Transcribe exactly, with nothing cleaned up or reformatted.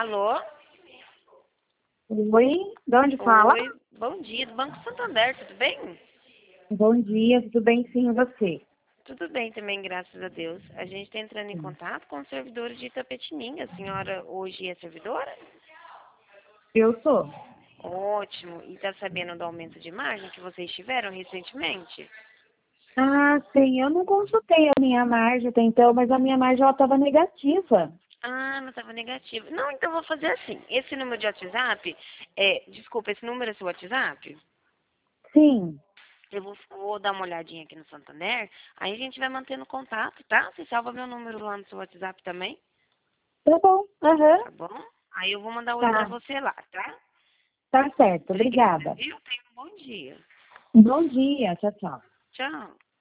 Alô? Oi, de onde fala? Oi, bom dia, do Banco Santander, tudo bem? Bom dia, tudo bem sim, e você? Tudo bem também, graças a Deus. A gente está entrando em Sim. contato com os servidores de Itapetininga. A senhora hoje é servidora? Eu sou. Ótimo. E está sabendo do aumento de margem que vocês tiveram recentemente? Ah, sim, eu não consultei a minha margem até então, mas a minha margem estava negativa. Ah, não estava negativo. Não, então eu vou fazer assim. Esse número de WhatsApp, é, desculpa, esse número é seu WhatsApp? Sim, Eu vou, vou dar uma olhadinha aqui no Santander, aí a gente vai mantendo contato, tá? Você salva meu número lá no seu WhatsApp também, tá bom, aham, tá bom? Aí eu vou mandar oi pra tá, você lá, tá? tá certo, Obrigada, obrigada. viu? Tenha um bom dia. Bom dia, tchau, tchau. Tchau.